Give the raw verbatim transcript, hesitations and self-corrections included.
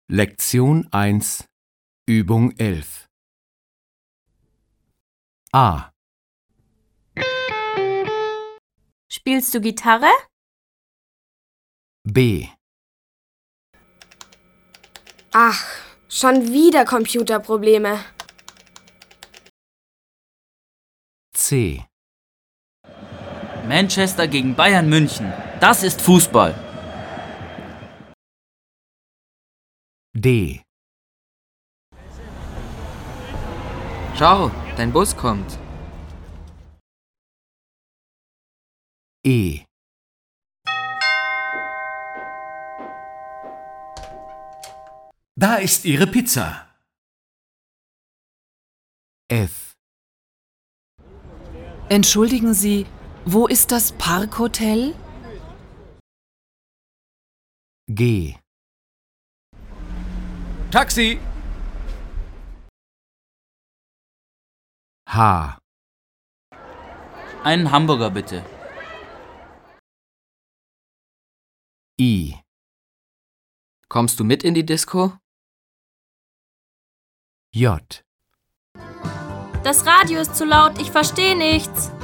Lektion eins, Übung elf. A. Spielst du Gitarre? B. Ach, schon wieder Computerprobleme. C. Manchester gegen Bayern München. Das ist Fußball. D. Schau, dein Bus kommt. E. Da ist Ihre Pizza. F. Entschuldigen Sie, wo ist das Parkhotel? G. Taxi! H. Einen Hamburger bitte. I. Kommst du mit in die Disco? J. Das Radio ist zu laut, ich verstehe nichts.